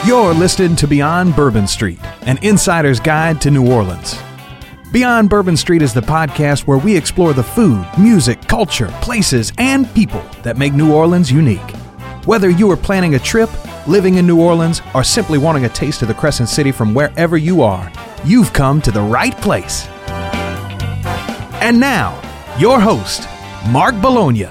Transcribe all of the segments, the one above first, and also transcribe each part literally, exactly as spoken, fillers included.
You're listening to Beyond Bourbon Street, an insider's guide to New Orleans. Beyond Bourbon Street is the podcast where we explore the food, music, culture, places, and people that make New Orleans unique. Whether you are planning a trip, living in New Orleans, or simply wanting a taste of the Crescent City from wherever you are, you've come to the right place. And now, your host, Mark Bologna.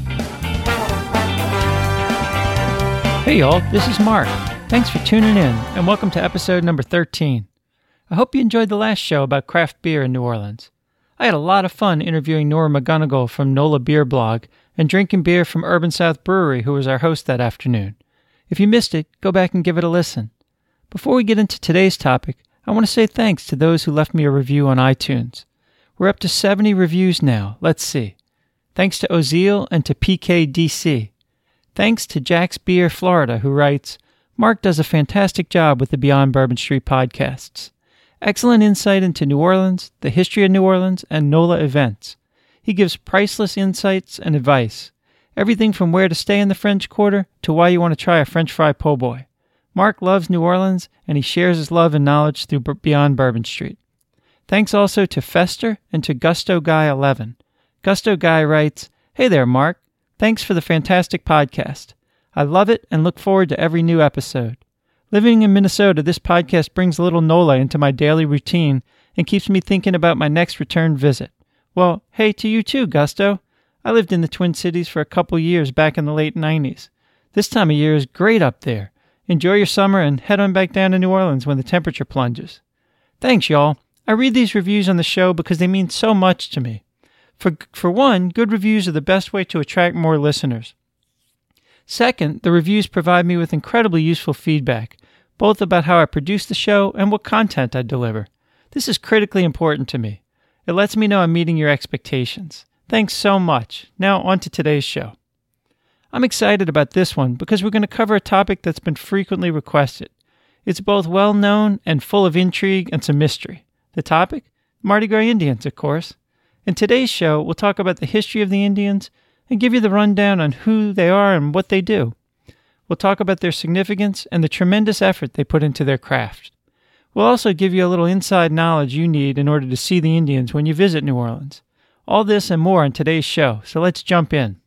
Hey y'all, this is Mark. Thanks for tuning in, and welcome to episode number thirteen. I hope you enjoyed the last show about craft beer in New Orleans. I had a lot of fun interviewing Nora McGonigal from NOLA Beer Blog and drinking beer from Urban South Brewery, who was our host that afternoon. If you missed it, go back and give it a listen. Before we get into today's topic, I want to say thanks to those who left me a review on iTunes. We're up to seventy reviews now. Let's see. Thanks to Ozeal and to P K D C. Thanks to Jack's Beer Florida, who writes, Mark does a fantastic job with the Beyond Bourbon Street podcasts. Excellent insight into New Orleans, the history of New Orleans, and NOLA events. He gives priceless insights and advice. Everything from where to stay in the French Quarter to why you want to try a French fry po' boy. Mark loves New Orleans, and he shares his love and knowledge through Beyond Bourbon Street. Thanks also to Fester and to Gusto Guy eleven. Gusto Guy writes, Hey there, Mark. Thanks for the fantastic podcast. I love it and look forward to every new episode. Living in Minnesota, this podcast brings a little NOLA into my daily routine and keeps me thinking about my next return visit. Well, hey to you too, Gusto. I lived in the Twin Cities for a couple years back in the late nineties. This time of year is great up there. Enjoy your summer and head on back down to New Orleans when the temperature plunges. Thanks, y'all. I read these reviews on the show because they mean so much to me. For, for one, good reviews are the best way to attract more listeners. Second, the reviews provide me with incredibly useful feedback, both about how I produce the show and what content I deliver. This is critically important to me. It lets me know I'm meeting your expectations. Thanks so much. Now on to today's show. I'm excited about this one because we're going to cover a topic that's been frequently requested. It's both well-known and full of intrigue and some mystery. The topic? Mardi Gras Indians, of course. In today's show, we'll talk about the history of the Indians and give you the rundown on who they are and what they do. We'll talk about their significance and the tremendous effort they put into their craft. We'll also give you a little inside knowledge you need in order to see the Indians when you visit New Orleans. All this and more on today's show, so let's jump in.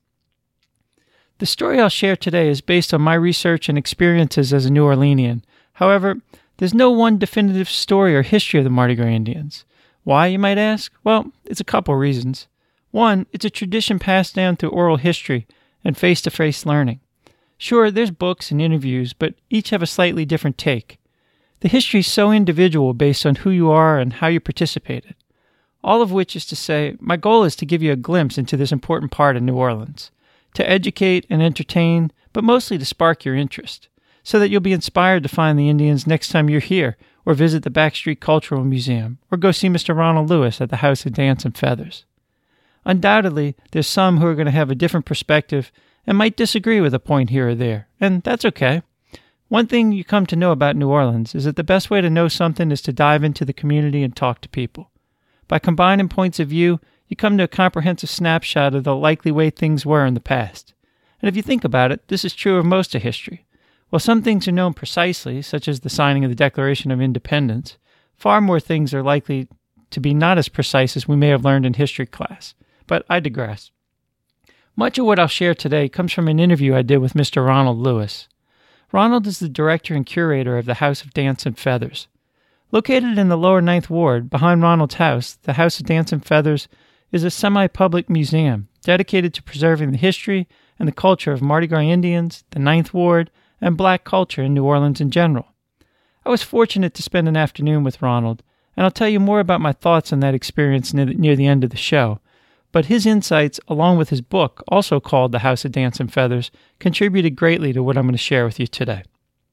The story I'll share today is based on my research and experiences as a New Orleanian. However, there's no one definitive story or history of the Mardi Gras Indians. Why, you might ask? Well, it's a couple reasons. One, it's a tradition passed down through oral history and face-to-face learning. Sure, there's books and interviews, but each have a slightly different take. The history is so individual based on who you are and how you participated. All of which is to say, my goal is to give you a glimpse into this important part of New Orleans, to educate and entertain, but mostly to spark your interest, so that you'll be inspired to find the Indians next time you're here, or visit the Backstreet Cultural Museum, or go see Mister Ronald Lewis at the House of Dance and Feathers. Undoubtedly, there's some who are going to have a different perspective and might disagree with a point here or there, and that's okay. One thing you come to know about New Orleans is that the best way to know something is to dive into the community and talk to people. By combining points of view, you come to a comprehensive snapshot of the likely way things were in the past. And if you think about it, this is true of most of history. While some things are known precisely, such as the signing of the Declaration of Independence, far more things are likely to be not as precise as we may have learned in history class. But I digress. Much of what I'll share today comes from an interview I did with Mister Ronald Lewis. Ronald is the director and curator of the House of Dance and Feathers. Located in the lower Ninth Ward, behind Ronald's house, the House of Dance and Feathers is a semi-public museum dedicated to preserving the history and the culture of Mardi Gras Indians, the Ninth Ward, and black culture in New Orleans in general. I was fortunate to spend an afternoon with Ronald, and I'll tell you more about my thoughts on that experience near the, near the end of the show. But his insights, along with his book, also called The House of Dance and Feathers, contributed greatly to what I'm going to share with you today.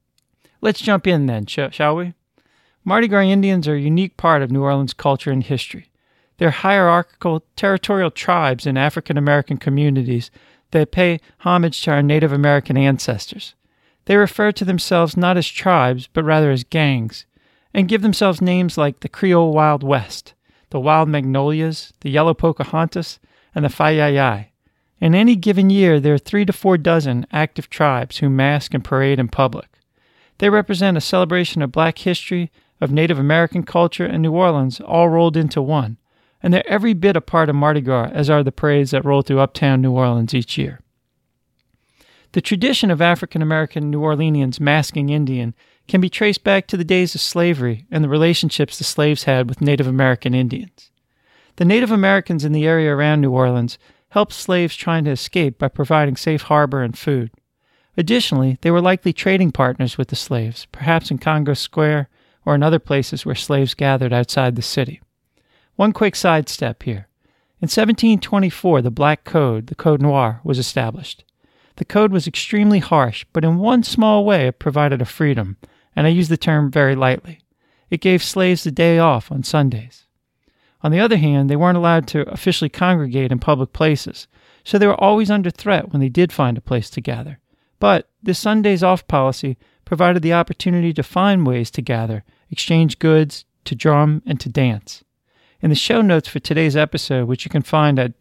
Let's jump in then, sh- shall we? Mardi Gras Indians are a unique part of New Orleans culture and history. They're hierarchical, territorial tribes in African American communities that pay homage to our Native American ancestors. They refer to themselves not as tribes, but rather as gangs, and give themselves names like the Creole Wild West, the Wild Magnolias, the Yellow Pocahontas, and the Fayayay. In any given year, there are three to four dozen active tribes who mask and parade in public. They represent a celebration of Black history, of Native American culture, and New Orleans all rolled into one, and they're every bit a part of Mardi Gras, as are the parades that roll through uptown New Orleans each year. The tradition of African-American New Orleanians masking Indian can be traced back to the days of slavery and the relationships the slaves had with Native American Indians. The Native Americans in the area around New Orleans helped slaves trying to escape by providing safe harbor and food. Additionally, they were likely trading partners with the slaves, perhaps in Congo Square or in other places where slaves gathered outside the city. One quick sidestep here. In seventeen twenty-four, the Black Code, the Code Noir, was established. The code was extremely harsh, but in one small way it provided a freedom, and I use the term very lightly. It gave slaves the day off on Sundays. On the other hand, they weren't allowed to officially congregate in public places, so they were always under threat when they did find a place to gather. But this Sundays off policy provided the opportunity to find ways to gather, exchange goods, to drum, and to dance. In the show notes for today's episode, which you can find at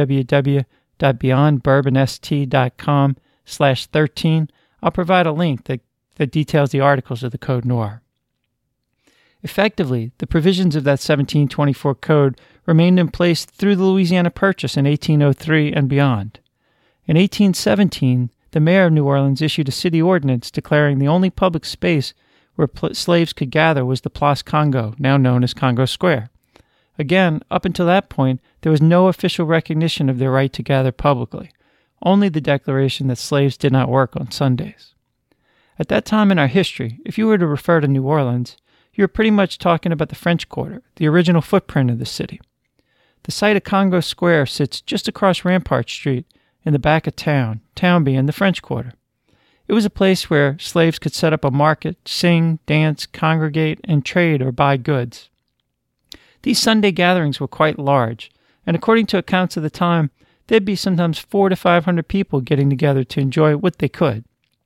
www.beyondbourbonst.com slash 13, I'll provide a link that, that details the articles of the Code Noir. Effectively, the provisions of that seventeen twenty-four code remained in place through the Louisiana Purchase in eighteen oh three and beyond. In eighteen seventeen, the mayor of New Orleans issued a city ordinance declaring the only public space where pl- slaves could gather was the Place Congo, now known as Congo Square. Again, up until that point, there was no official recognition of their right to gather publicly, only the declaration that slaves did not work on Sundays. At that time in our history, if you were to refer to New Orleans, you were pretty much talking about the French Quarter, the original footprint of the city. The site of Congo Square sits just across Rampart Street in the back of town, town being the French Quarter. It was a place where slaves could set up a market, sing, dance, congregate, and trade or buy goods. These Sunday gatherings were quite large, and according to accounts of the time, there'd be sometimes four to five hundred people getting together to enjoy what they could.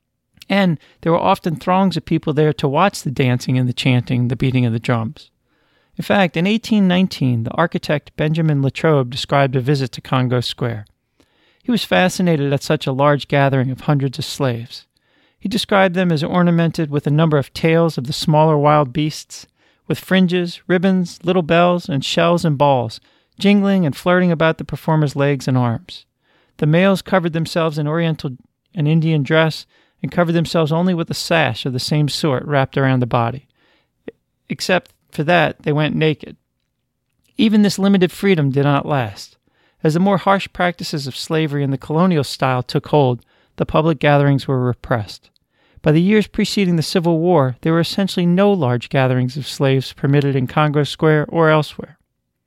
And there were often throngs of people there to watch the dancing and the chanting, the beating of the drums. In fact, in eighteen nineteen, the architect Benjamin Latrobe described a visit to Congo Square. He was fascinated at such a large gathering of hundreds of slaves. He described them as ornamented with a number of tails of the smaller wild beasts, with fringes, ribbons, little bells, and shells and balls, jingling and flirting about the performers' legs and arms. The males covered themselves in Oriental and Indian dress and covered themselves only with a sash of the same sort wrapped around the body. Except for that, they went naked. Even this limited freedom did not last. As the more harsh practices of slavery in the colonial style took hold, the public gatherings were repressed. By the years preceding the Civil War, there were essentially no large gatherings of slaves permitted in Congo Square or elsewhere.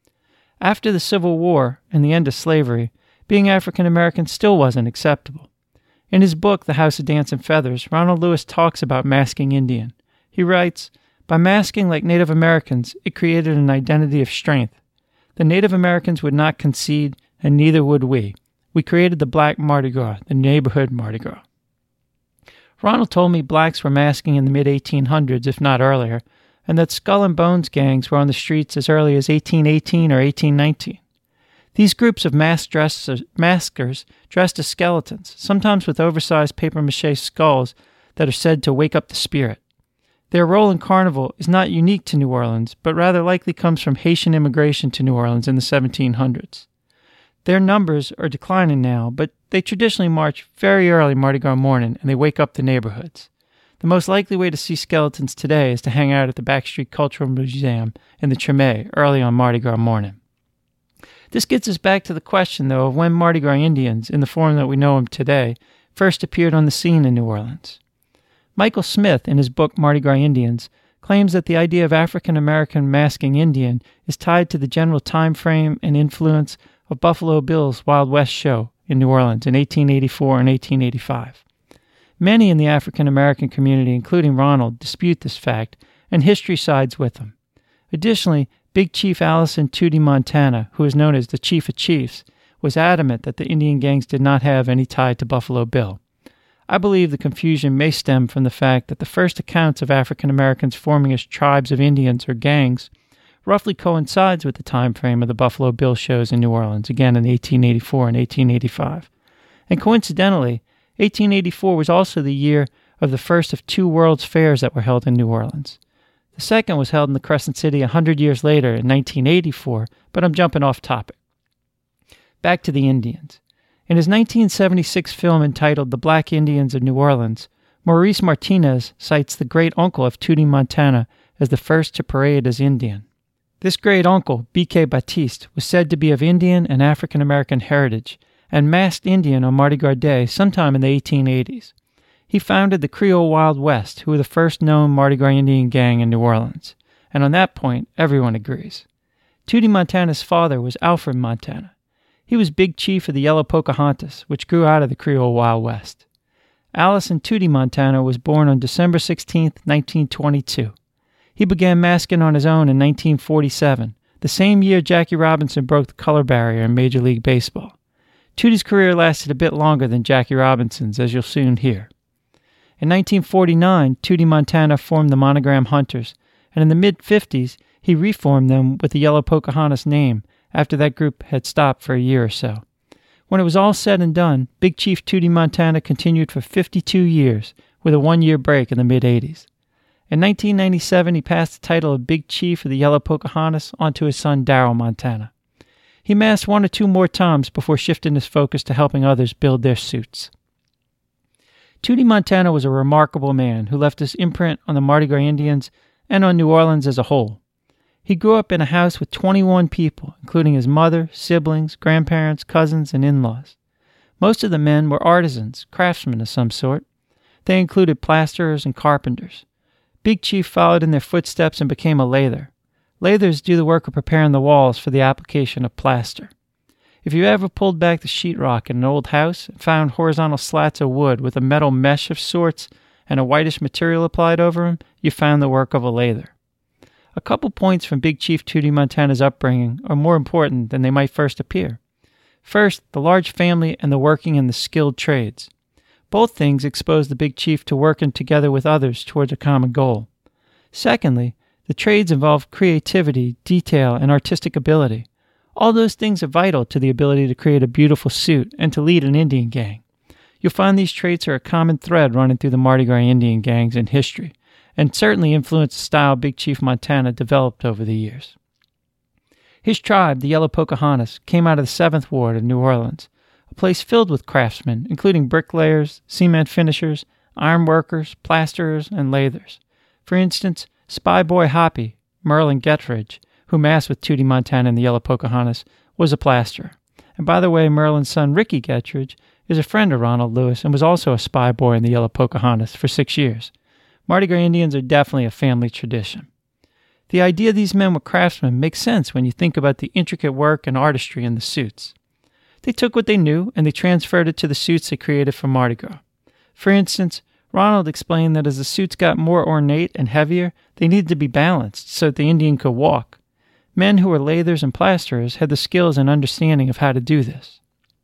After the Civil War and the end of slavery, being African American still wasn't acceptable. In his book, The House of Dance and Feathers, Ronald Lewis talks about masking Indian. He writes, "By masking like Native Americans, it created an identity of strength. The Native Americans would not concede, and neither would we. We created the Black Mardi Gras, the neighborhood Mardi Gras." Ronald told me blacks were masking in the mid eighteen hundreds, if not earlier, and that Skull and Bones gangs were on the streets as early as eighteen eighteen or eighteen nineteen. These groups of masked dressers, maskers dressed as skeletons, sometimes with oversized papier-mâché skulls that are said to wake up the spirit. Their role in Carnival is not unique to New Orleans, but rather likely comes from Haitian immigration to New Orleans in the seventeen hundreds. Their numbers are declining now, but they traditionally march very early Mardi Gras morning and they wake up the neighborhoods. The most likely way to see skeletons today is to hang out at the Backstreet Cultural Museum in the Treme early on Mardi Gras morning. This gets us back to the question, though, of when Mardi Gras Indians, in the form that we know them today, first appeared on the scene in New Orleans. Michael Smith, in his book Mardi Gras Indians, claims that the idea of African American masking Indian is tied to the general time frame and influence of Buffalo Bill's Wild West show in New Orleans in eighteen eighty-four and eighteen eighty-five. Many in the African American community, including Ronald, dispute this fact, and history sides with them. Additionally, Big Chief Allison Tootie Montana, who is known as the Chief of Chiefs, was adamant that the Indian gangs did not have any tie to Buffalo Bill. I believe the confusion may stem from the fact that the first accounts of African Americans forming as tribes of Indians or gangs roughly coincides with the time frame of the Buffalo Bill shows in New Orleans, again in eighteen eighty-four and eighteen eighty-five. And coincidentally, eighteen eighty-four was also the year of the first of two World's Fairs that were held in New Orleans. The second was held in the Crescent City a hundred years later in nineteen eighty-four, but I'm jumping off topic. Back to the Indians. In his nineteen seventy-six film entitled The Black Indians of New Orleans, Maurice Martinez cites the great-uncle of Tutti Montana as the first to parade as Indian. This great-uncle, B K Batiste, was said to be of Indian and African-American heritage and masked Indian on Mardi Gras Day sometime in the eighteen eighties. He founded the Creole Wild West, who were the first known Mardi Gras Indian gang in New Orleans, and on that point, everyone agrees. Tutti Montana's father was Alfred Montana. He was Big Chief of the Yellow Pocahontas, which grew out of the Creole Wild West. Allison Tutti Montana was born on December sixteenth, nineteen twenty-two. He began masking on his own in nineteen forty-seven, the same year Jackie Robinson broke the color barrier in Major League Baseball. Tutti's career lasted a bit longer than Jackie Robinson's, as you'll soon hear. In nineteen forty-nine, Tutti Montana formed the Monogram Hunters, and in the mid-fifties, he reformed them with the Yellow Pocahontas name after that group had stopped for a year or so. When it was all said and done, Big Chief Tutti Montana continued for fifty-two years, with a one-year break in the mid-eighties. In nineteen ninety-seven, he passed the title of Big Chief of the Yellow Pocahontas onto his son Darrell Montana. He masked one or two more times before shifting his focus to helping others build their suits. Tutti Montana was a remarkable man who left his imprint on the Mardi Gras Indians and on New Orleans as a whole. He grew up in a house with twenty-one people, including his mother, siblings, grandparents, cousins, and in-laws. Most of the men were artisans, craftsmen of some sort. They included plasterers and carpenters. Big Chief followed in their footsteps and became a lather. Lathers do the work of preparing the walls for the application of plaster. If you ever pulled back the sheetrock in an old house and found horizontal slats of wood with a metal mesh of sorts and a whitish material applied over them, you found the work of a lather. A couple points from Big Chief Tutti Montana's upbringing are more important than they might first appear. First, the large family and the working in the skilled trades. Both things expose the Big Chief to working together with others towards a common goal. Secondly, the trades involve creativity, detail, and artistic ability. All those things are vital to the ability to create a beautiful suit and to lead an Indian gang. You'll find these traits are a common thread running through the Mardi Gras Indian gangs in history, and certainly influenced the style Big Chief Montana developed over the years. His tribe, the Yellow Pocahontas, came out of the seventh Ward of New Orleans, a place filled with craftsmen, including bricklayers, cement finishers, iron workers, plasterers, and lathers. For instance, Spy Boy Hoppy, Merlin Gettridge, who masked with Tutti Montana and the Yellow Pocahontas, was a plasterer. And by the way, Merlin's son Ricky Gettridge is a friend of Ronald Lewis and was also a spy boy in the Yellow Pocahontas for six years. Mardi Gras Indians are definitely a family tradition. The idea these men were craftsmen makes sense when you think about the intricate work and artistry in the suits. They took what they knew and they transferred it to the suits they created for Mardi Gras. For instance, Ronald explained that as the suits got more ornate and heavier, they needed to be balanced so that the Indian could walk. Men who were lathers and plasterers had the skills and understanding of how to do this.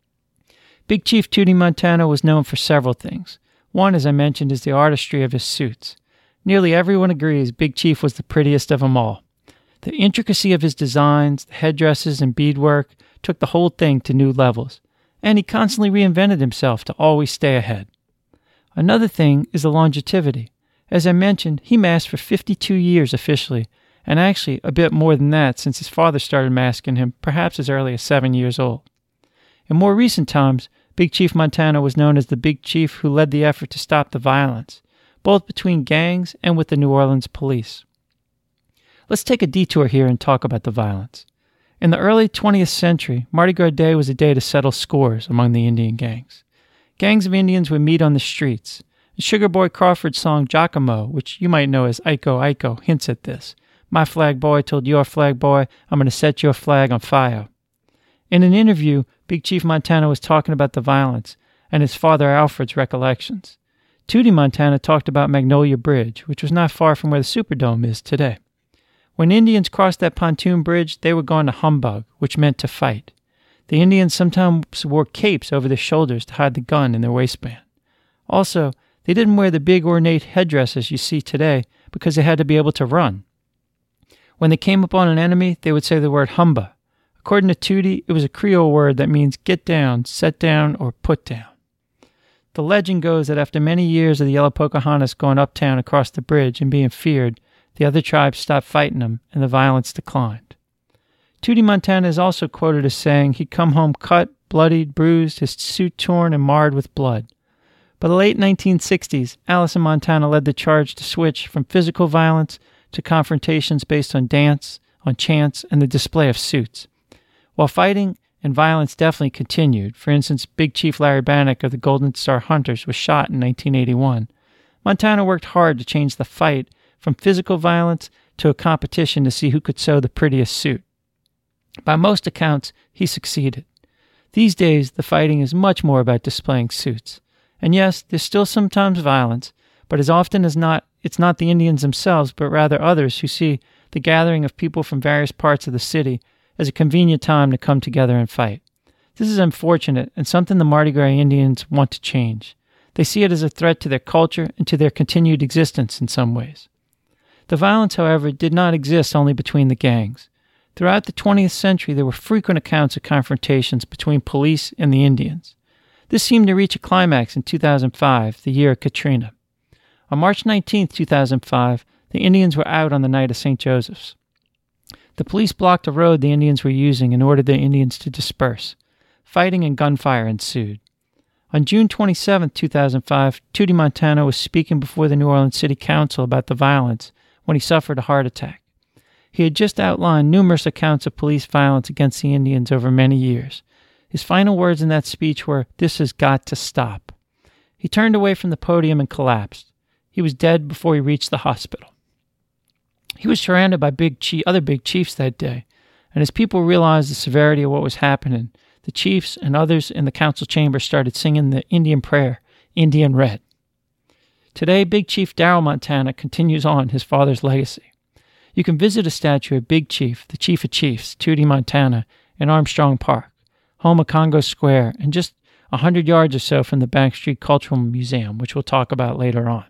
Big Chief Tutti Montana was known for several things. One, as I mentioned, is the artistry of his suits. Nearly everyone agrees Big Chief was the prettiest of them all. The intricacy of his designs, the headdresses and beadwork took the whole thing to new levels, and he constantly reinvented himself to always stay ahead. Another thing is the longevity. As I mentioned, he masked for fifty-two years officially, and actually a bit more than that since his father started masking him perhaps as early as seven years old. In more recent times, Big Chief Montana was known as the Big Chief who led the effort to stop the violence, both between gangs and with the New Orleans police. Let's take a detour here and talk about the violence. In the early twentieth century, Mardi Gras Day was a day to settle scores among the Indian gangs. Gangs of Indians would meet on the streets. Sugar Boy Crawford's song Giacomo, which you might know as Iko Iko, hints at this. My flag boy told your flag boy, I'm going to set your flag on fire. In an interview, Big Chief Montana was talking about the violence and his father Alfred's recollections. Tutti Montana talked about Magnolia Bridge, which was not far from where the Superdome is today. When Indians crossed that pontoon bridge, they were going to humbug, which meant to fight. The Indians sometimes wore capes over their shoulders to hide the gun in their waistband. Also, they didn't wear the big ornate headdresses you see today because they had to be able to run. When they came upon an enemy, they would say the word humba. According to Tutti, it was a Creole word that means get down, set down, or put down. The legend goes that after many years of the Yellow Pocahontas going uptown across the bridge and being feared, the other tribes stopped fighting them and the violence declined. Tootie Montana is also quoted as saying he'd come home cut, bloodied, bruised, his suit torn and marred with blood. By the late nineteen sixties, Alice in Montana led the charge to switch from physical violence to confrontations based on dance, on chants, and the display of suits. While fighting and violence definitely continued, for instance, Big Chief Larry Bannock of the Golden Star Hunters was shot in nineteen eighty-one, Montana worked hard to change the fight from physical violence to a competition to see who could sew the prettiest suit. By most accounts, he succeeded. These days, the fighting is much more about displaying suits. And yes, there's still sometimes violence, but as often as not, it's not the Indians themselves, but rather others who see the gathering of people from various parts of the city as a convenient time to come together and fight. This is unfortunate and something the Mardi Gras Indians want to change. They see it as a threat to their culture and to their continued existence in some ways. The violence, however, did not exist only between the gangs. Throughout the twentieth century, there were frequent accounts of confrontations between police and the Indians. This seemed to reach a climax in two thousand five, the year of Katrina. On March nineteenth, two thousand five, the Indians were out on the night of Saint Joseph's. The police blocked a road the Indians were using and ordered the Indians to disperse. Fighting and gunfire ensued. On June twenty-seventh, two thousand five, Tootie Montana was speaking before the New Orleans City Council about the violence when he suffered a heart attack. He had just outlined numerous accounts of police violence against the Indians over many years. His final words in that speech were, "This has got to stop." He turned away from the podium and collapsed. He was dead before he reached the hospital. He was surrounded by big chief, other big chiefs that day, and as people realized the severity of what was happening, the chiefs and others in the council chamber started singing the Indian prayer, Indian Red. Today, Big Chief Darrell Montana continues on his father's legacy. You can visit a statue of Big Chief, the Chief of Chiefs, Tootie Montana, in Armstrong Park, home of Congo Square, and just a hundred yards or so from the Bank Street Cultural Museum, which we'll talk about later on.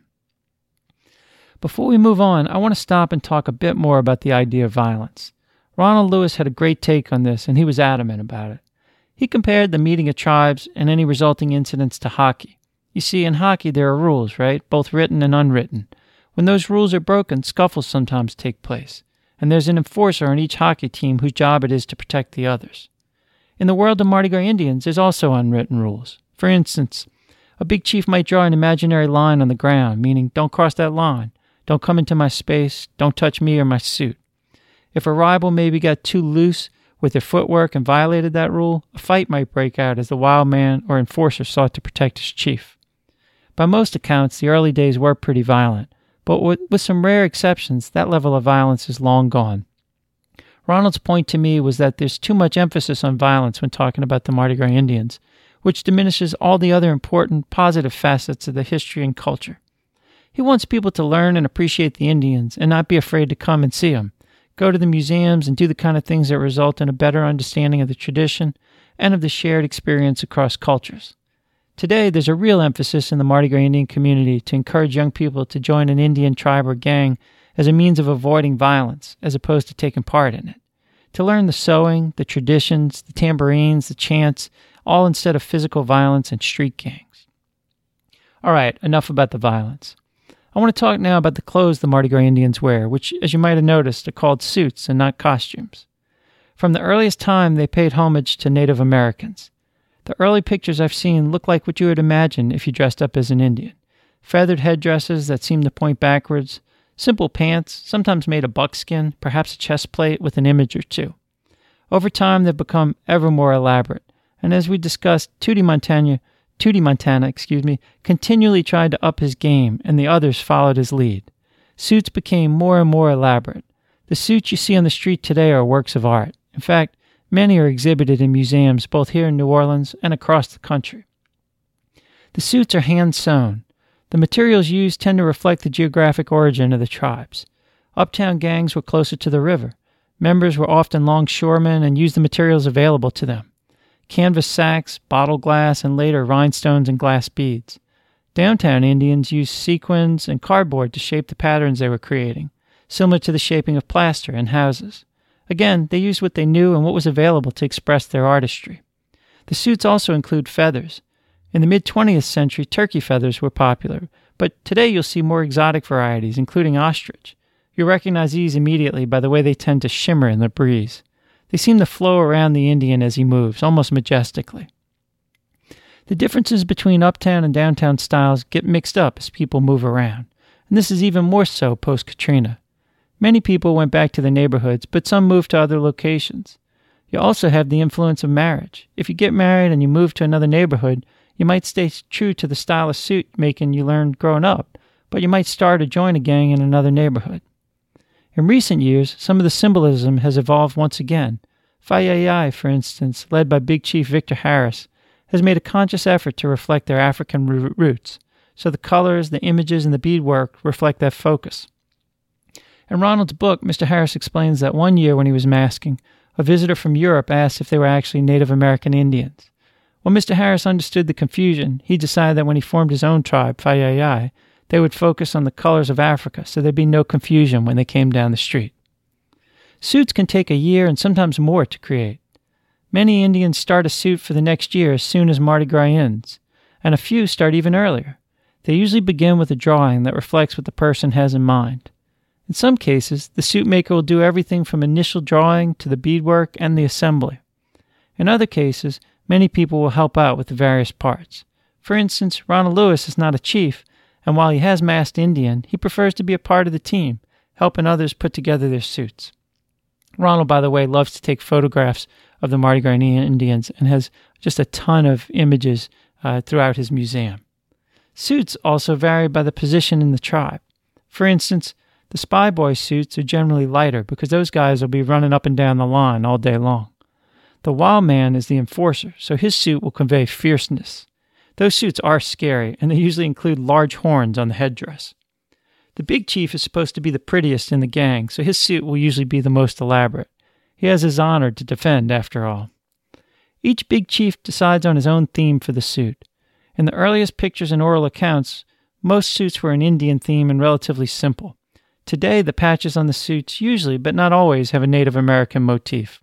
Before we move on, I want to stop and talk a bit more about the idea of violence. Ronald Lewis had a great take on this, and he was adamant about it. He compared the meeting of tribes and any resulting incidents to hockey. You see, in hockey there are rules, right? Both written and unwritten. When those rules are broken, scuffles sometimes take place, and there's an enforcer on each hockey team whose job it is to protect the others. In the world of Mardi Gras Indians, there's also unwritten rules. For instance, a big chief might draw an imaginary line on the ground, meaning, don't cross that line, don't come into my space, don't touch me or my suit. If a rival maybe got too loose with their footwork and violated that rule, a fight might break out as the wild man or enforcer sought to protect his chief. By most accounts, the early days were pretty violent, but with, with some rare exceptions, that level of violence is long gone. Ronald's point to me was that there's too much emphasis on violence when talking about the Mardi Gras Indians, which diminishes all the other important, positive facets of the history and culture. He wants people to learn and appreciate the Indians and not be afraid to come and see them, go to the museums and do the kind of things that result in a better understanding of the tradition and of the shared experience across cultures. Today, there's a real emphasis in the Mardi Gras Indian community to encourage young people to join an Indian tribe or gang as a means of avoiding violence, as opposed to taking part in it. To learn the sewing, the traditions, the tambourines, the chants, all instead of physical violence and street gangs. All right, enough about the violence. I want to talk now about the clothes the Mardi Gras Indians wear, which, as you might have noticed, are called suits and not costumes. From the earliest time, they paid homage to Native Americans. The early pictures I've seen look like what you would imagine if you dressed up as an Indian. Feathered headdresses that seem to point backwards, simple pants, sometimes made of buckskin, perhaps a chest plate with an image or two. Over time, they've become ever more elaborate, and as we discussed, Tootie Montana, Tootie Montana, excuse me, continually tried to up his game, and the others followed his lead. Suits became more and more elaborate. The suits you see on the street today are works of art. In fact, many are exhibited in museums both here in New Orleans and across the country. The suits are hand-sewn. The materials used tend to reflect the geographic origin of the tribes. Uptown gangs were closer to the river. Members were often longshoremen and used the materials available to them. Canvas sacks, bottle glass, and later rhinestones and glass beads. Downtown Indians used sequins and cardboard to shape the patterns they were creating, similar to the shaping of plaster in houses. Again, they used what they knew and what was available to express their artistry. The suits also include feathers. In the mid-twentieth century, turkey feathers were popular, but today you'll see more exotic varieties, including ostrich. You'll recognize these immediately by the way they tend to shimmer in the breeze. They seem to flow around the Indian as he moves, almost majestically. The differences between uptown and downtown styles get mixed up as people move around, and this is even more so post-Katrina. Many people went back to their neighborhoods, but some moved to other locations. You also have the influence of marriage. If you get married and you move to another neighborhood, you might stay true to the style of suit making you learned growing up, but you might start or join a gang in another neighborhood. In recent years, some of the symbolism has evolved once again. Fayayay, for instance, led by Big Chief Victor Harris, has made a conscious effort to reflect their African roots, so the colors, the images, and the beadwork reflect that focus. In Ronald's book, Mister Harris explains that one year when he was masking, a visitor from Europe asked if they were actually Native American Indians. When Mister Harris understood the confusion, he decided that when he formed his own tribe, Fayayay, they would focus on the colors of Africa so there'd be no confusion when they came down the street. Suits can take a year and sometimes more to create. Many Indians start a suit for the next year as soon as Mardi Gras ends, and a few start even earlier. They usually begin with a drawing that reflects what the person has in mind. In some cases, the suit maker will do everything from initial drawing to the beadwork and the assembly. In other cases, many people will help out with the various parts. For instance, Ronald Lewis is not a chief, and while he has masked Indian, he prefers to be a part of the team, helping others put together their suits. Ronald, by the way, loves to take photographs of the Mardi Gras Indians and has just a ton of images uh, throughout his museum. Suits also vary by the position in the tribe. For instance, the Spy Boy suits are generally lighter because those guys will be running up and down the line all day long. The Wild Man is the enforcer, so his suit will convey fierceness. Those suits are scary, and they usually include large horns on the headdress. The Big Chief is supposed to be the prettiest in the gang, so his suit will usually be the most elaborate. He has his honor to defend, after all. Each Big Chief decides on his own theme for the suit. In the earliest pictures and oral accounts, most suits were an Indian theme and relatively simple. Today, the patches on the suits usually, but not always, have a Native American motif.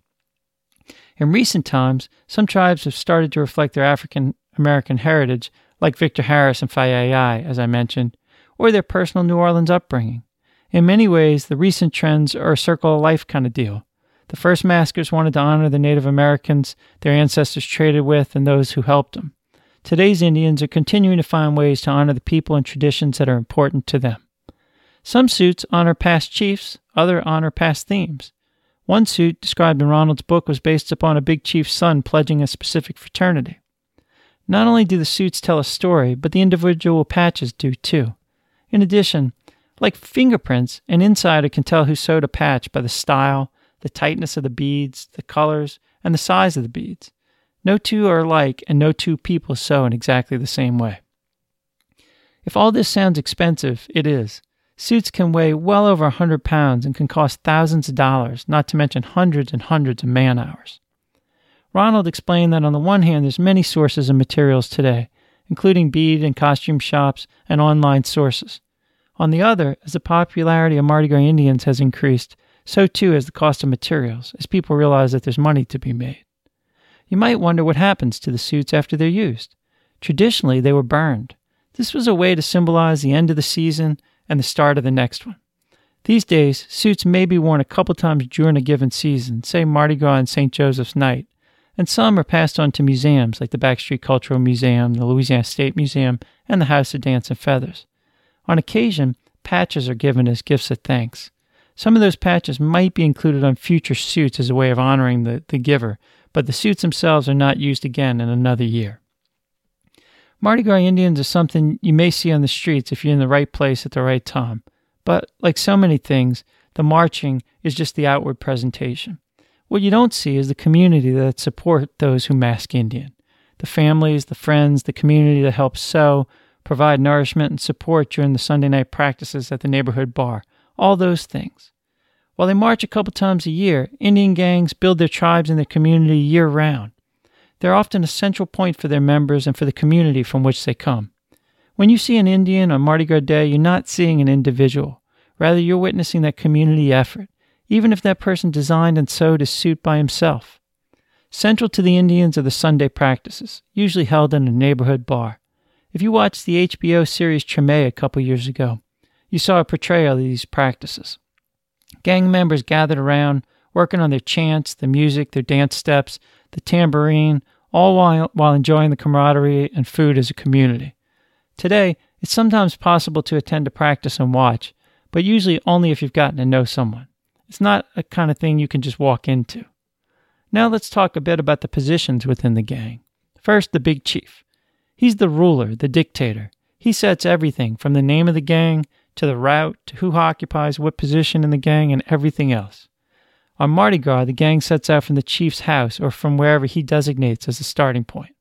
In recent times, some tribes have started to reflect their African American heritage, like Victor Harris and Fayayay, as I mentioned, or their personal New Orleans upbringing. In many ways, the recent trends are a circle of life kind of deal. The first maskers wanted to honor the Native Americans their ancestors traded with and those who helped them. Today's Indians are continuing to find ways to honor the people and traditions that are important to them. Some suits honor past chiefs, others honor past themes. One suit described in Ronald's book was based upon a Big Chief's son pledging a specific fraternity. Not only do the suits tell a story, but the individual patches do too. In addition, like fingerprints, an insider can tell who sewed a patch by the style, the tightness of the beads, the colors, and the size of the beads. No two are alike, and no two people sew in exactly the same way. If all this sounds expensive, it is. Suits can weigh well over one hundred pounds and can cost thousands of dollars, not to mention hundreds and hundreds of man-hours. Ronald explained that on the one hand, there's many sources of materials today, including bead and costume shops and online sources. On the other, as the popularity of Mardi Gras Indians has increased, so too has the cost of materials, as people realize that there's money to be made. You might wonder what happens to the suits after they're used. Traditionally, they were burned. This was a way to symbolize the end of the season and the start of the next one. These days, suits may be worn a couple times during a given season, say Mardi Gras and Saint Joseph's Night, and some are passed on to museums like the Backstreet Cultural Museum, the Louisiana State Museum, and the House of Dance and Feathers. On occasion, patches are given as gifts of thanks. Some of those patches might be included on future suits as a way of honoring the, the giver, but the suits themselves are not used again in another year. Mardi Gras Indians are something you may see on the streets if you're in the right place at the right time. But, like so many things, the marching is just the outward presentation. What you don't see is the community that support those who mask Indian. The families, the friends, the community that helps sew, provide nourishment and support during the Sunday night practices at the neighborhood bar. All those things. While they march a couple times a year, Indian gangs build their tribes and their community year-round. They're often a central point for their members and for the community from which they come. When you see an Indian on Mardi Gras Day, you're not seeing an individual. Rather, you're witnessing that community effort, even if that person designed and sewed his suit by himself. Central to the Indians are the Sunday practices, usually held in a neighborhood bar. If you watched the H B O series Treme a couple years ago, you saw a portrayal of these practices. Gang members gathered around, working on their chants, the music, their dance steps, the tambourine, all while, while enjoying the camaraderie and food as a community. Today, it's sometimes possible to attend a practice and watch, but usually only if you've gotten to know someone. It's not a kind of thing you can just walk into. Now let's talk a bit about the positions within the gang. First, the big chief. He's the ruler, the dictator. He sets everything from the name of the gang to the route to who occupies what position in the gang and everything else. On Mardi Gras, the gang sets out from the chief's house or from wherever he designates as the starting point.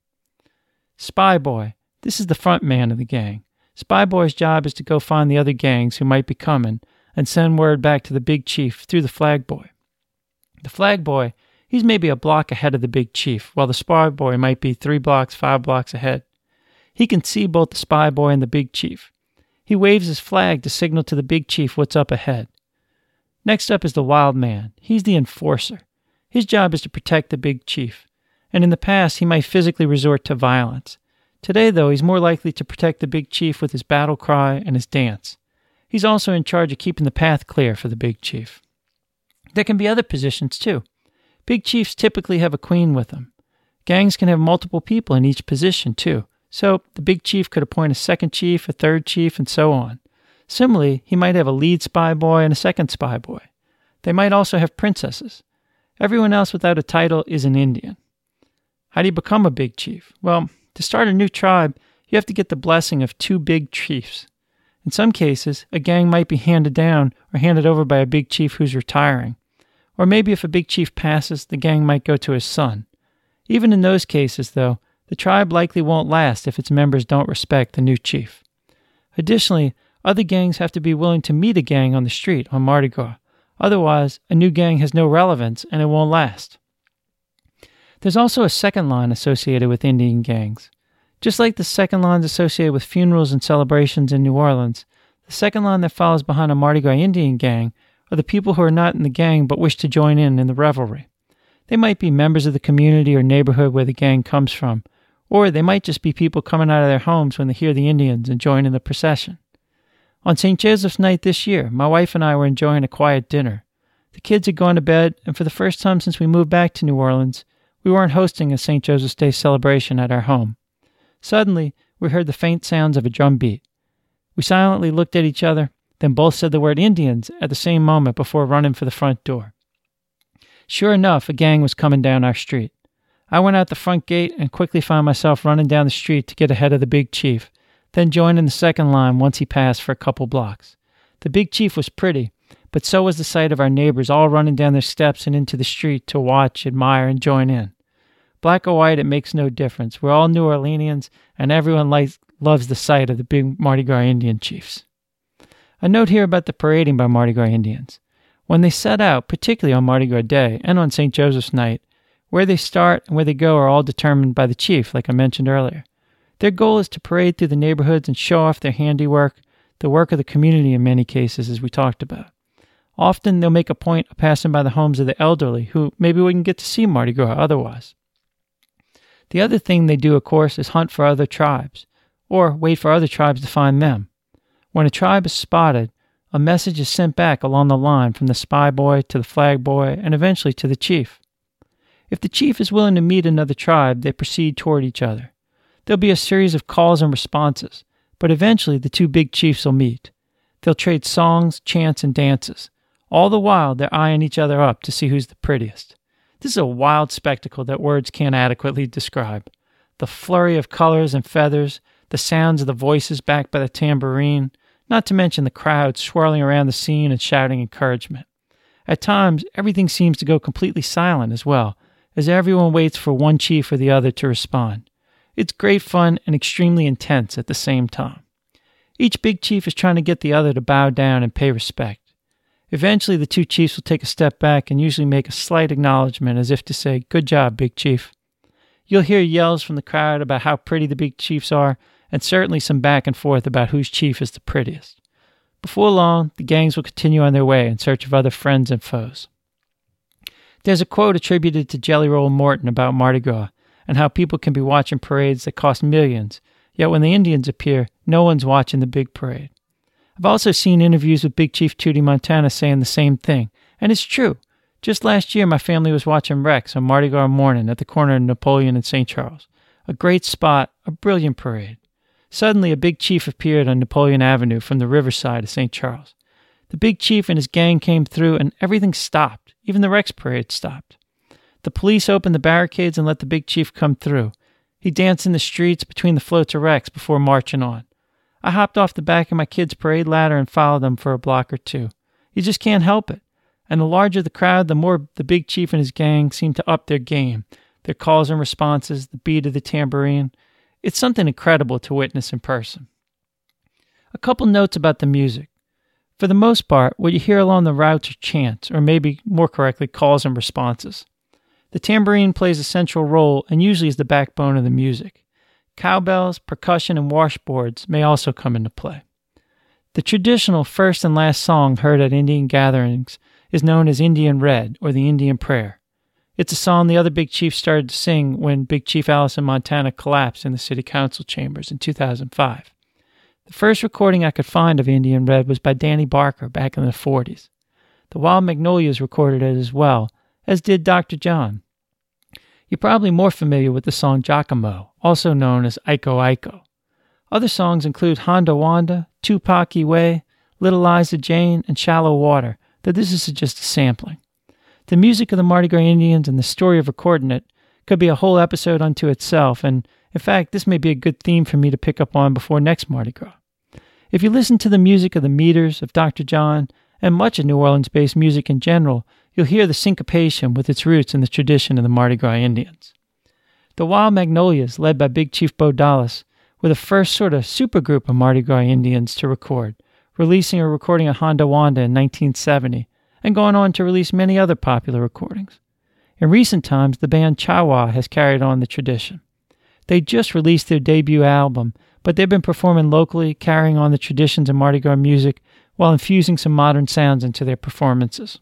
Spy Boy. This is the front man of the gang. Spy Boy's job is to go find the other gangs who might be coming and send word back to the big chief through the Flag Boy. The Flag Boy, he's maybe a block ahead of the big chief, while the Spy Boy might be three blocks, five blocks ahead. He can see both the Spy Boy and the big chief. He waves his flag to signal to the big chief what's up ahead. Next up is the Wild Man. He's the enforcer. His job is to protect the big chief, and in the past he might physically resort to violence. Today, though, he's more likely to protect the big chief with his battle cry and his dance. He's also in charge of keeping the path clear for the big chief. There can be other positions, too. Big chiefs typically have a queen with them. Gangs can have multiple people in each position, too. So the big chief could appoint a second chief, a third chief, and so on. Similarly, he might have a lead spy boy and a second spy boy. They might also have princesses. Everyone else without a title is an Indian. How do you become a big chief? Well, to start a new tribe, you have to get the blessing of two big chiefs. In some cases, a gang might be handed down or handed over by a big chief who's retiring. Or maybe if a big chief passes, the gang might go to his son. Even in those cases, though, the tribe likely won't last if its members don't respect the new chief. Additionally, other gangs have to be willing to meet a gang on the street on Mardi Gras. Otherwise, a new gang has no relevance and it won't last. There's also a second line associated with Indian gangs. Just like the second lines associated with funerals and celebrations in New Orleans, the second line that follows behind a Mardi Gras Indian gang are the people who are not in the gang but wish to join in in the revelry. They might be members of the community or neighborhood where the gang comes from, or they might just be people coming out of their homes when they hear the Indians and join in the procession. On Saint Joseph's night this year, my wife and I were enjoying a quiet dinner. The kids had gone to bed, and for the first time since we moved back to New Orleans, we weren't hosting a Saint Joseph's Day celebration at our home. Suddenly, we heard the faint sounds of a drum beat. We silently looked at each other, then both said the word Indians at the same moment before running for the front door. Sure enough, a gang was coming down our street. I went out the front gate and quickly found myself running down the street to get ahead of the big chief, then joined in the second line once he passed for a couple blocks. The big chief was pretty, but so was the sight of our neighbors all running down their steps and into the street to watch, admire, and join in. Black or white, it makes no difference. We're all New Orleanians, and everyone likes, loves the sight of the big Mardi Gras Indian chiefs. A note here about the parading by Mardi Gras Indians. When they set out, particularly on Mardi Gras Day and on Saint Joseph's Night, where they start and where they go are all determined by the chief, like I mentioned earlier. Their goal is to parade through the neighborhoods and show off their handiwork, the work of the community in many cases, as we talked about. Often they'll make a point of passing by the homes of the elderly who maybe wouldn't get to see Mardi Gras otherwise. The other thing they do, of course, is hunt for other tribes, or wait for other tribes to find them. When a tribe is spotted, a message is sent back along the line from the spy boy to the flag boy and eventually to the chief. If the chief is willing to meet another tribe, they proceed toward each other. There'll be a series of calls and responses, but eventually the two big chiefs will meet. They'll trade songs, chants, and dances. All the while, they're eyeing each other up to see who's the prettiest. This is a wild spectacle that words can't adequately describe. The flurry of colors and feathers, the sounds of the voices backed by the tambourine, not to mention the crowd swirling around the scene and shouting encouragement. At times, everything seems to go completely silent as well, as everyone waits for one chief or the other to respond. It's great fun and extremely intense at the same time. Each big chief is trying to get the other to bow down and pay respect. Eventually, the two chiefs will take a step back and usually make a slight acknowledgement as if to say, "Good job, big chief." You'll hear yells from the crowd about how pretty the big chiefs are, and certainly some back and forth about whose chief is the prettiest. Before long, the gangs will continue on their way in search of other friends and foes. There's a quote attributed to Jelly Roll Morton about Mardi Gras and how people can be watching parades that cost millions, yet when the Indians appear, no one's watching the big parade. I've also seen interviews with Big Chief Tootie Montana saying the same thing, and it's true. Just last year, my family was watching Rex on Mardi Gras morning at the corner of Napoleon and Saint Charles. A great spot, a brilliant parade. Suddenly, a big chief appeared on Napoleon Avenue from the riverside of Saint Charles. The big chief and his gang came through, and everything stopped. Even the Rex parade stopped. The police opened the barricades and let the big chief come through. He danced in the streets between the floats of Rex before marching on. I hopped off the back of my kid's parade ladder and followed them for a block or two. You just can't help it. And the larger the crowd, the more the big chief and his gang seem to up their game. Their calls and responses, the beat of the tambourine. It's something incredible to witness in person. A couple notes about the music. For the most part, what you hear along the routes are chants, or maybe more correctly, calls and responses. The tambourine plays a central role and usually is the backbone of the music. Cowbells, percussion, and washboards may also come into play. The traditional first and last song heard at Indian gatherings is known as Indian Red, or the Indian Prayer. It's a song the other big chiefs started to sing when Big Chief Allison Montana collapsed in the city council chambers in two thousand five. The first recording I could find of Indian Red was by Danny Barker back in the forties. The Wild Magnolias recorded it as well, as did Doctor John. You're probably more familiar with the song Giacomo, also known as Iko Iko. Other songs include Honda Wanda, Tupac Iwe, Little Liza Jane, and Shallow Water, though this is just a sampling. The music of the Mardi Gras Indians and the story of recording it could be a whole episode unto itself, and in fact, this may be a good theme for me to pick up on before next Mardi Gras. If you listen to the music of the Meters, of Doctor John, and much of New Orleans-based music in general, you'll hear the syncopation with its roots in the tradition of the Mardi Gras Indians. The Wild Magnolias, led by Big Chief Bo Dallas, were the first sort of supergroup of Mardi Gras Indians to record, releasing a recording of Honda Wanda in nineteen seventy, and going on to release many other popular recordings. In recent times, the band Chawa has carried on the tradition. They just released their debut album, but they've been performing locally, carrying on the traditions of Mardi Gras music while infusing some modern sounds into their performances.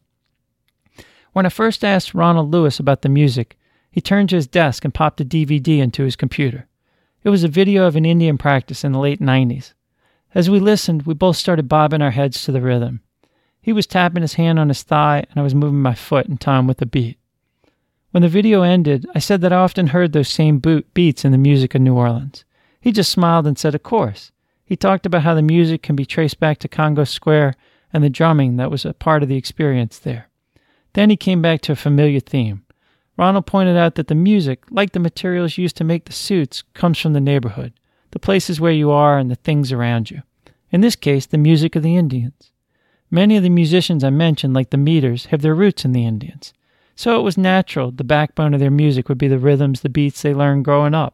When I first asked Ronald Lewis about the music, he turned to his desk and popped a D V D into his computer. It was a video of an Indian practice in the late nineties. As we listened, we both started bobbing our heads to the rhythm. He was tapping his hand on his thigh, and I was moving my foot in time with the beat. When the video ended, I said that I often heard those same boot beats in the music of New Orleans. He just smiled and said, of course. He talked about how the music can be traced back to Congo Square and the drumming that was a part of the experience there. Then he came back to a familiar theme. Ronald pointed out that the music, like the materials used to make the suits, comes from the neighborhood, the places where you are and the things around you. In this case, the music of the Indians. Many of the musicians I mentioned, like the Meters, have their roots in the Indians. So it was natural the backbone of their music would be the rhythms, the beats they learned growing up.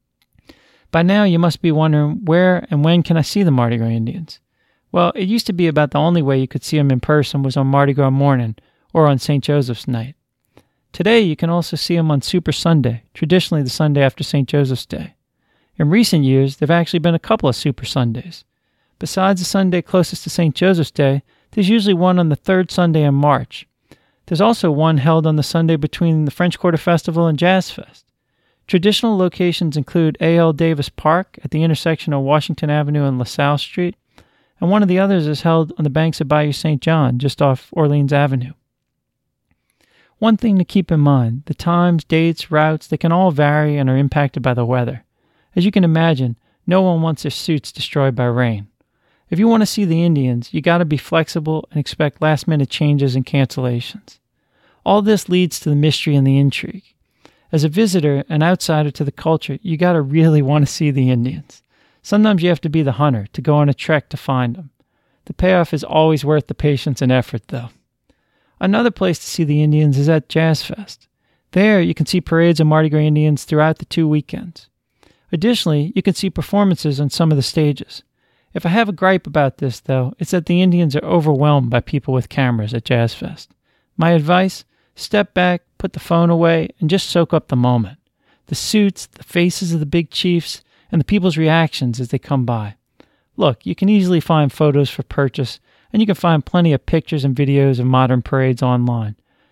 By now you must be wondering, where and when can I see the Mardi Gras Indians? Well, it used to be about the only way you could see them in person was on Mardi Gras morning or on Saint Joseph's night. Today you can also see them on Super Sunday, traditionally the Sunday after Saint Joseph's Day. In recent years, there have actually been a couple of Super Sundays. Besides the Sunday closest to Saint Joseph's Day, there's usually one on the third Sunday in March. There's also one held on the Sunday between the French Quarter Festival and Jazz Fest. Traditional locations include A L Davis Park at the intersection of Washington Avenue and LaSalle Street, and one of the others is held on the banks of Bayou Saint John, just off Orleans Avenue. One thing to keep in mind, the times, dates, routes, they can all vary and are impacted by the weather. As you can imagine, no one wants their suits destroyed by rain. If you want to see the Indians, you got to be flexible and expect last-minute changes and cancellations. All this leads to the mystery and the intrigue. As a visitor, an outsider to the culture, you got to really want to see the Indians. Sometimes you have to be the hunter, to go on a trek to find them. The payoff is always worth the patience and effort, though. Another place to see the Indians is at Jazz Fest. There, you can see parades of Mardi Gras Indians throughout the two weekends. Additionally, you can see performances on some of the stages. If I have a gripe about this, though, it's that the Indians are overwhelmed by people with cameras at Jazz Fest. My advice? Step back, put the phone away, and just soak up the moment. The suits, the faces of the big chiefs, and the people's reactions as they come by. Look, you can easily find photos for purchase, and you can find plenty of pictures and videos of modern parades online.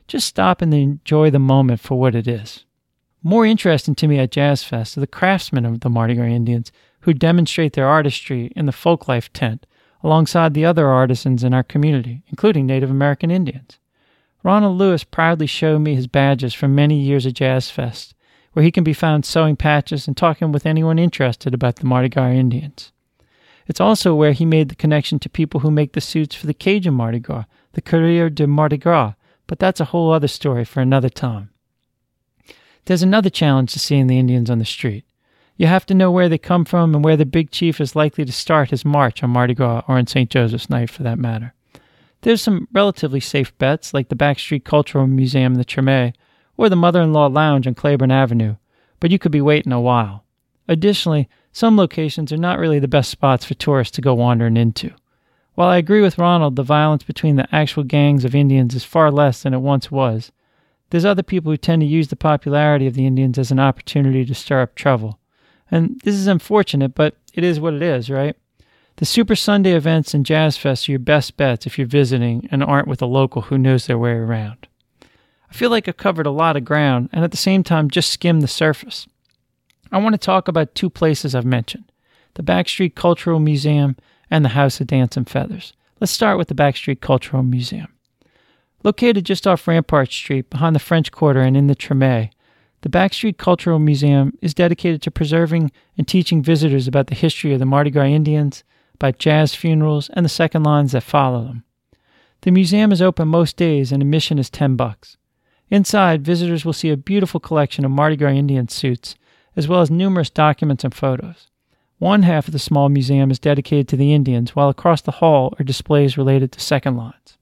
just stop and enjoy the moment for what it is. More interesting to me at Jazz Fest are the craftsmen of the Mardi Gras Indians who demonstrate their artistry in the folklife tent alongside the other artisans in our community, including Native American Indians. Ronald Lewis proudly showed me his badges from many years at Jazz Fest, where he can be found sewing patches and talking with anyone interested about the Mardi Gras Indians. It's also where he made the connection to people who make the suits for the Cajun Mardi Gras, the Courrier de Mardi Gras, but that's a whole other story for another time. There's another challenge to seeing the Indians on the street. You have to know where they come from and where the big chief is likely to start his march on Mardi Gras or on Saint Joseph's Night for that matter. There's some relatively safe bets like the Backstreet Cultural Museum in the Treme or the Mother-in-Law Lounge on Claiborne Avenue, but you could be waiting a while. Additionally, some locations are not really the best spots for tourists to go wandering into. While I agree with Ronald the violence between the actual gangs of Indians is far less than it once was, there's other people who tend to use the popularity of the Indians as an opportunity to stir up trouble. And this is unfortunate, but it is what it is, right? The Super Sunday events and Jazz Fest are your best bets if you're visiting and aren't with a local who knows their way around. I feel like I've covered a lot of ground and at the same time just skimmed the surface. I want to talk about two places I've mentioned, the Backstreet Cultural Museum and the House of Dance and Feathers. Let's start with the Backstreet Cultural Museum. Located just off Rampart Street behind the French Quarter and in the Treme, the Backstreet Cultural Museum is dedicated to preserving and teaching visitors about the history of the Mardi Gras Indians, about jazz funerals, and the second lines that follow them. The museum is open most days and admission is ten bucks. Inside, visitors will see a beautiful collection of Mardi Gras Indian suits, as well as numerous documents and photos. One half of the small museum is dedicated to the Indians, while across the hall are displays related to second lines.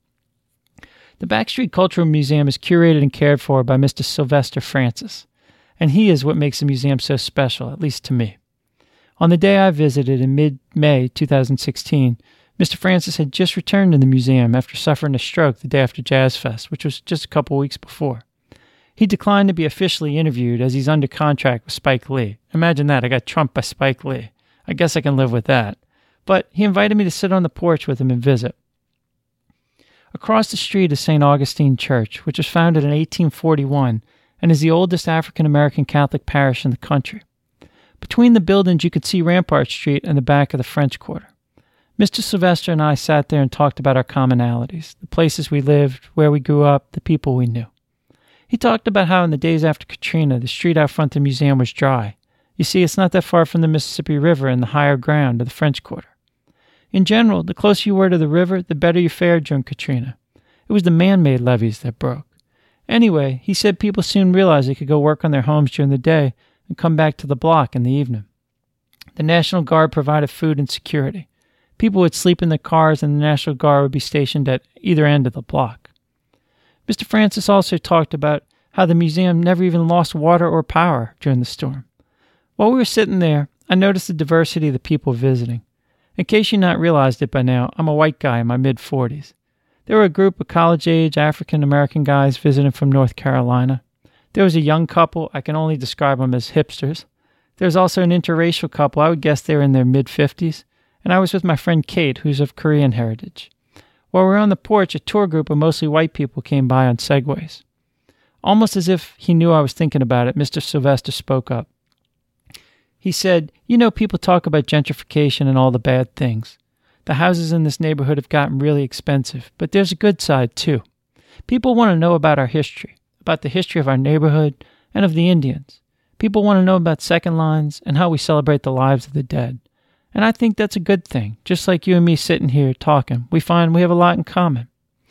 The Backstreet Cultural Museum is curated and cared for by Mister Sylvester Francis, and he is what makes the museum so special, at least to me. On the day I visited in mid-May two thousand sixteen, Mister Francis had just returned to the museum after suffering a stroke the day after Jazz Fest, which was just a couple weeks before. He declined to be officially interviewed as he's under contract with Spike Lee. Imagine that, I got trumped by Spike Lee. I guess I can live with that. But he invited me to sit on the porch with him and visit. Across the street is Saint Augustine Church, which was founded in eighteen forty-one and is the oldest African-American Catholic parish in the country. Between the buildings, you could see Rampart Street and the back of the French Quarter. Mister Sylvester and I sat there and talked about our commonalities, the places we lived, where we grew up, the people we knew. He talked about how in the days after Katrina, the street out front of the museum was dry. You see, it's not that far from the Mississippi River and the higher ground of the French Quarter. In general, the closer you were to the river, the better you fared during Katrina. It was the man-made levees that broke. Anyway, he said people soon realized they could go work on their homes during the day and come back to the block in the evening. The National Guard provided food and security. People would sleep in their cars and the National Guard would be stationed at either end of the block. Mister Francis also talked about how the museum never even lost water or power during the storm. While we were sitting there, I noticed the diversity of the people visiting. In case you not realized it by now, I'm a white guy in my mid-forties. There were a group of college-age African-American guys visiting from North Carolina. There was a young couple, I can only describe them as hipsters. There was also an interracial couple, I would guess they were in their mid-fifties. And I was with my friend Kate, who's of Korean heritage. While we were on the porch, a tour group of mostly white people came by on Segways. Almost as if he knew I was thinking about it, Mister Sylvester spoke up. He said, "You know, people talk about gentrification and all the bad things. The houses in this neighborhood have gotten really expensive, but there's a good side, too. People want to know about our history, about the history of our neighborhood and of the Indians. People want to know about second lines and how we celebrate the lives of the dead. And I think that's a good thing. Just like you and me sitting here talking, we find we have a lot in common."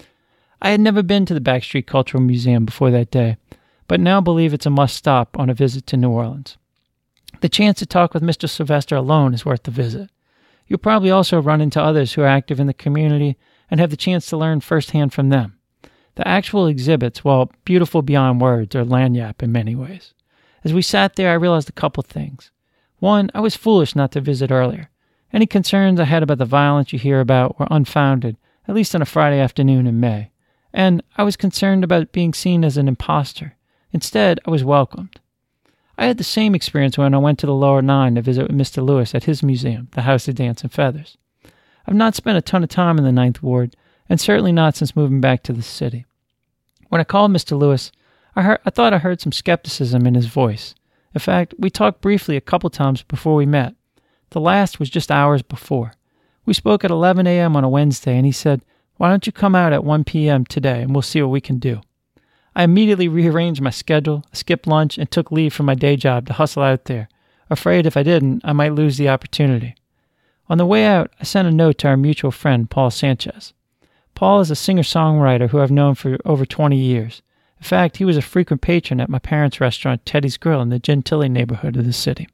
I had never been to the Backstreet Cultural Museum before that day, but now believe it's a must-stop on a visit to New Orleans. The chance to talk with Mister Sylvester alone is worth the visit. You'll probably also run into others who are active in the community and have the chance to learn firsthand from them. The actual exhibits, while beautiful beyond words, are lagniappe in many ways. As we sat there, I realized a couple things. One, I was foolish not to visit earlier. Any concerns I had about the violence you hear about were unfounded, at least on a Friday afternoon in May. And I was concerned about being seen as an imposter. Instead, I was welcomed. I had the same experience when I went to the Lower Nine to visit with Mister Lewis at his museum, the House of Dance and Feathers. I've not spent a ton of time in the Ninth Ward, and certainly not since moving back to the city. When I called Mister Lewis, I, heard, I thought I heard some skepticism in his voice. In fact, we talked briefly a couple times before we met. The last was just hours before. We spoke at eleven a.m. on a Wednesday, and he said, "Why don't you come out at one p.m. today, and we'll see what we can do." I immediately rearranged my schedule, skipped lunch, and took leave from my day job to hustle out there, afraid if I didn't, I might lose the opportunity. On the way out, I sent a note to our mutual friend, Paul Sanchez. Paul is a singer-songwriter who I've known for over twenty years. In fact, he was a frequent patron at my parents' restaurant, Teddy's Grill, in the Gentilly neighborhood of the city.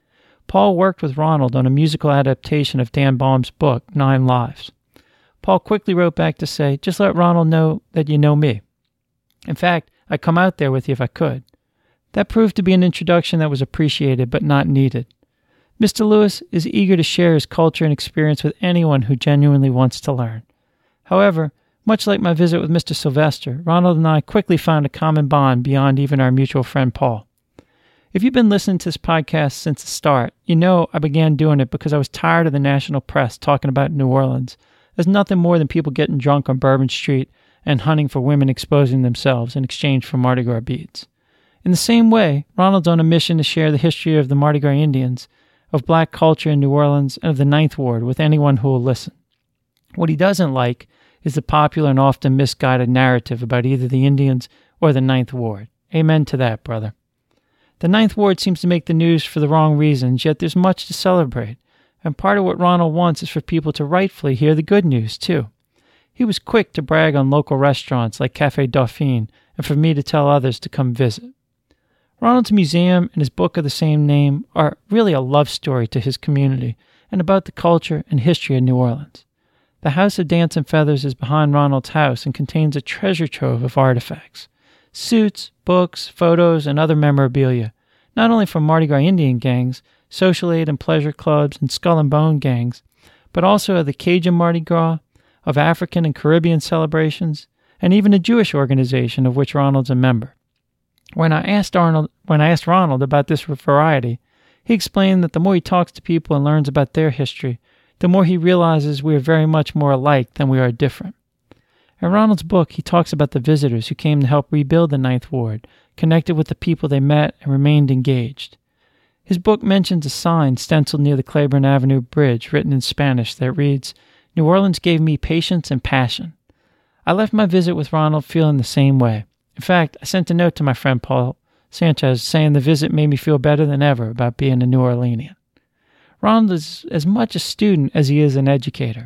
Paul worked with Ronald on a musical adaptation of Dan Baum's book, Nine Lives. Paul quickly wrote back to say, "Just let Ronald know that you know me. In fact, I'd come out there with you if I could." That proved to be an introduction that was appreciated but not needed. Mister Lewis is eager to share his culture and experience with anyone who genuinely wants to learn. However, much like my visit with Mister Sylvester, Ronald and I quickly found a common bond beyond even our mutual friend Paul. If you've been listening to this podcast since the start, you know I began doing it because I was tired of the national press talking about New Orleans as nothing more than people getting drunk on Bourbon Street and hunting for women exposing themselves in exchange for Mardi Gras beads. In the same way, Ronald's on a mission to share the history of the Mardi Gras Indians, of black culture in New Orleans, and of the Ninth Ward with anyone who will listen. What he doesn't like is the popular and often misguided narrative about either the Indians or the Ninth Ward. Amen to that, brother. The Ninth Ward seems to make the news for the wrong reasons, yet there's much to celebrate, and part of what Ronald wants is for people to rightfully hear the good news, too. He was quick to brag on local restaurants like Café Dauphine, and for me to tell others to come visit. Ronald's museum and his book of the same name are really a love story to his community and about the culture and history of New Orleans. The House of Dance and Feathers is behind Ronald's house and contains a treasure trove of artifacts. Suits, books, photos, and other memorabilia, not only from Mardi Gras Indian gangs, social aid and pleasure clubs, and skull and bone gangs, but also of the Cajun Mardi Gras, of African and Caribbean celebrations, and even a Jewish organization of which Ronald's a member. When I asked Arnold, when I asked Ronald about this variety, he explained that the more he talks to people and learns about their history, the more he realizes we are very much more alike than we are different. In Ronald's book, he talks about the visitors who came to help rebuild the Ninth Ward, connected with the people they met and remained engaged. His book mentions a sign stenciled near the Claiborne Avenue Bridge written in Spanish that reads, "New Orleans gave me patience and passion." I left my visit with Ronald feeling the same way. In fact, I sent a note to my friend Paul Sanchez saying the visit made me feel better than ever about being a New Orleanian. Ronald is as much a student as he is an educator.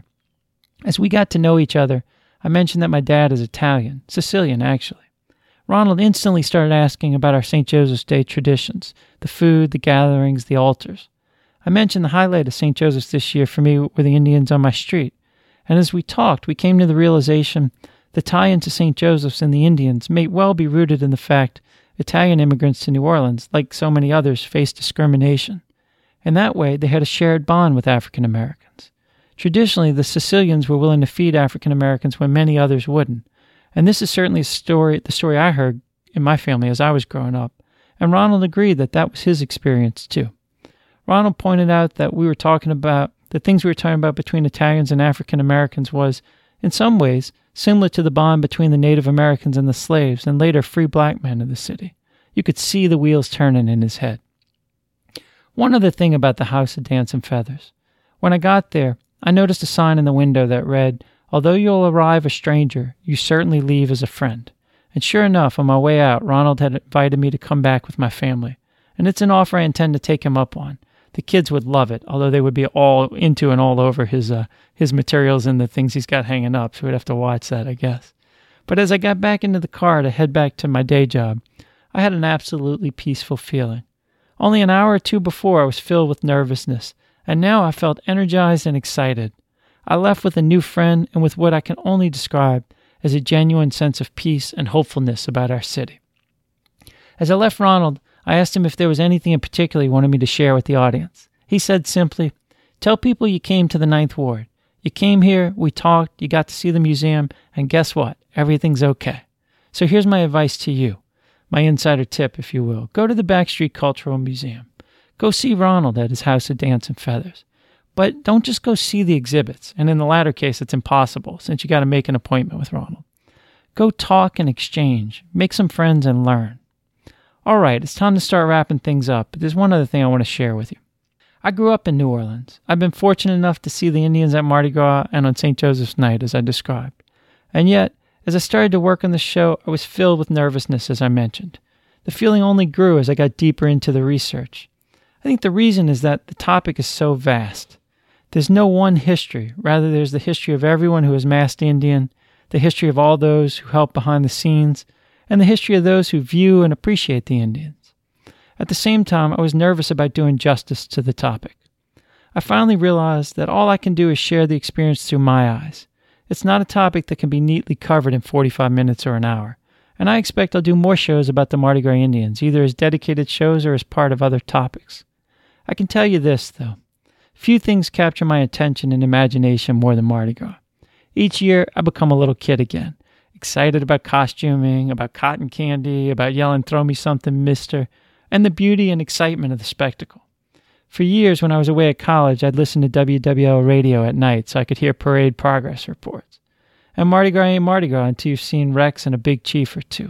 As we got to know each other, I mentioned that my dad is Italian, Sicilian actually. Ronald instantly started asking about our Saint Joseph's Day traditions, the food, the gatherings, the altars. I mentioned the highlight of Saint Joseph's this year for me were the Indians on my street, and as we talked, we came to the realization the tie-in to Saint Joseph's and the Indians may well be rooted in the fact Italian immigrants to New Orleans, like so many others, faced discrimination. In that way, they had a shared bond with African Americans. Traditionally, the Sicilians were willing to feed African Americans when many others wouldn't, and this is certainly a story, the story I heard in my family as I was growing up, and Ronald agreed that that was his experience too. Ronald pointed out that we were talking about, the things we were talking about between Italians and African Americans was, in some ways, similar to the bond between the Native Americans and the slaves and later free black men of the city. You could see the wheels turning in his head. One other thing about the House of Dance and Feathers. When I got there, I noticed a sign in the window that read, "Although you'll arrive a stranger, you certainly leave as a friend." And sure enough, on my way out, Ronald had invited me to come back with my family. And it's an offer I intend to take him up on. The kids would love it, although they would be all into and all over his uh, his materials and the things he's got hanging up, so we'd have to watch that, I guess. But as I got back into the car to head back to my day job, I had an absolutely peaceful feeling. Only an hour or two before, I was filled with nervousness, and now I felt energized and excited. I left with a new friend and with what I can only describe as a genuine sense of peace and hopefulness about our city. As I left Ronald, I asked him if there was anything in particular he wanted me to share with the audience. He said simply, "Tell people you came to the Ninth Ward. You came here, we talked, you got to see the museum, and guess what? Everything's okay. So here's my advice to you, my insider tip, if you will. Go to the Backstreet Cultural Museum. Go see Ronald at his House of Dance and Feathers. But don't just go see the exhibits, and in the latter case, it's impossible, since you got to make an appointment with Ronald. Go talk and exchange, make some friends and learn. All right, it's time to start wrapping things up, but there's one other thing I want to share with you. I grew up in New Orleans. I've been fortunate enough to see the Indians at Mardi Gras and on Saint Joseph's Night, as I described. And yet, as I started to work on the show, I was filled with nervousness, as I mentioned. The feeling only grew as I got deeper into the research. I think the reason is that the topic is so vast. There's no one history. Rather, there's the history of everyone who has masked Indian, the history of all those who help behind the scenes, and the history of those who view and appreciate the Indians. At the same time, I was nervous about doing justice to the topic. I finally realized that all I can do is share the experience through my eyes. It's not a topic that can be neatly covered in forty-five minutes or an hour, and I expect I'll do more shows about the Mardi Gras Indians, either as dedicated shows or as part of other topics. I can tell you this, though. Few things capture my attention and imagination more than Mardi Gras. Each year, I become a little kid again, excited about costuming, about cotton candy, about yelling, "Throw me something, mister," and the beauty and excitement of the spectacle. For years, when I was away at college, I'd listen to W W L radio at night so I could hear parade progress reports. And Mardi Gras ain't Mardi Gras until you've seen Rex and a big chief or two.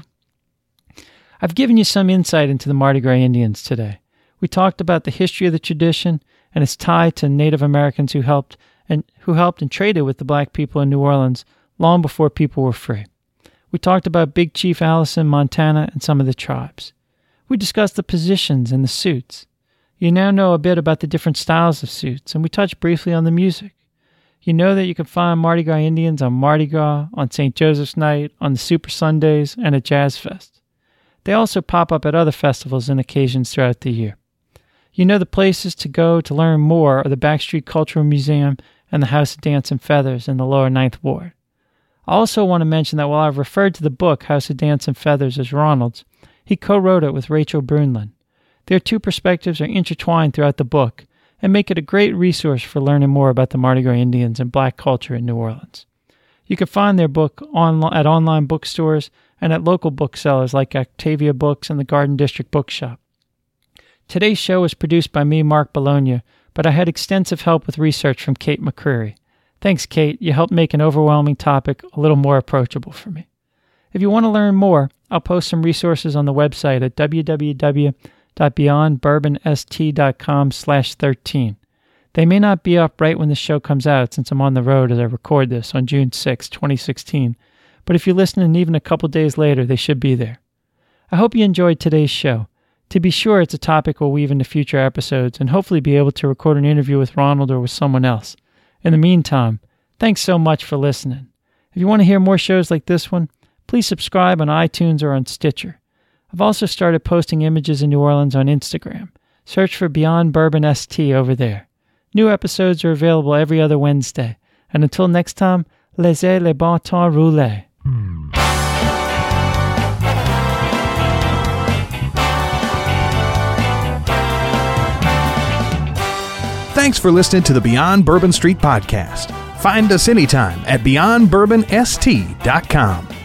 I've given you some insight into the Mardi Gras Indians today. We talked about the history of the tradition and its tie to Native Americans who helped and who helped and traded with the black people in New Orleans long before people were free. We talked about Big Chief Allison, Montana, and some of the tribes. We discussed the positions and the suits. You now know a bit about the different styles of suits, and we touched briefly on the music. You know that you can find Mardi Gras Indians on Mardi Gras, on Saint Joseph's Night, on the Super Sundays, and at Jazz Fest. They also pop up at other festivals and occasions throughout the year. You know the places to go to learn more are the Backstreet Cultural Museum and the House of Dance and Feathers in the Lower Ninth Ward. I also want to mention that while I've referred to the book House of Dance and Feathers as Ronald's, he co-wrote it with Rachel Brunlin. Their two perspectives are intertwined throughout the book and make it a great resource for learning more about the Mardi Gras Indians and black culture in New Orleans. You can find their book on, at online bookstores and at local booksellers like Octavia Books and the Garden District Bookshop. Today's show was produced by me, Mark Bologna, but I had extensive help with research from Kate McCreary. Thanks, Kate. You helped make an overwhelming topic a little more approachable for me. If you want to learn more, I'll post some resources on the website at w w w dot beyond bourbon s t dot com slash thirteen. They may not be up right when the show comes out since I'm on the road as I record this on June sixth, twenty sixteen, but if you're listening even a couple days later, they should be there. I hope you enjoyed today's show. To be sure, it's a topic we'll weave into future episodes and hopefully be able to record an interview with Ronald or with someone else. In the meantime, thanks so much for listening. If you want to hear more shows like this one, please subscribe on iTunes or on Stitcher. I've also started posting images in New Orleans on Instagram. Search for Beyond Bourbon S T over there. New episodes are available every other Wednesday. And until next time, laissez le bon temps rouler. Thanks for listening to the Beyond Bourbon Street podcast. Find us anytime at beyond bourbon s t dot com.